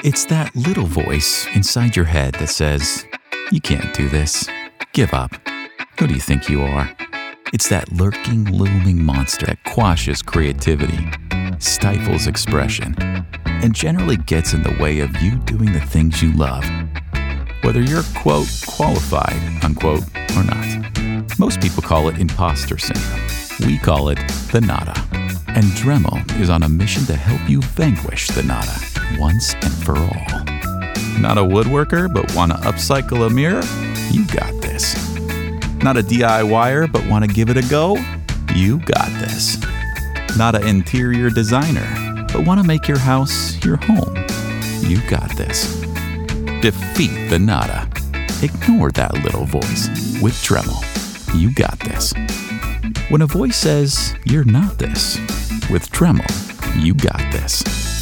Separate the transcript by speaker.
Speaker 1: It's that little voice inside your head that says, "You can't do this. Give up. Who do you think you are?" It's that lurking, looming monster that quashes creativity, stifles expression, and generally gets in the way of you doing the things you love. Whether you're, quote, qualified, unquote, or not. Most people call it imposter syndrome. We call it the nada. And Dremel is on a mission to help you vanquish the nada once and for all. Not a woodworker, but want to upcycle a mirror? You got this. Not a DIYer, but want to give it a go? You got this. Not an interior designer, but want to make your house your home? You got this. Defeat the nada. Ignore that little voice with Dremel. You got this. When a voice says, "You're not this," with Dremel, you got this.